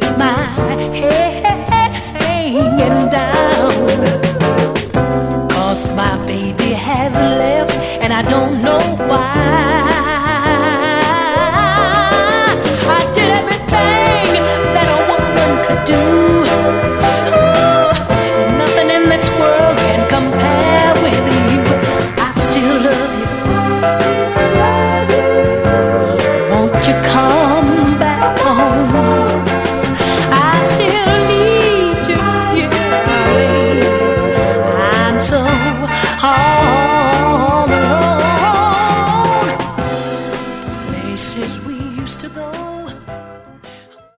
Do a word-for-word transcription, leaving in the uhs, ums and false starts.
with my head hanging down, 'cause my baby has left and I don't know why.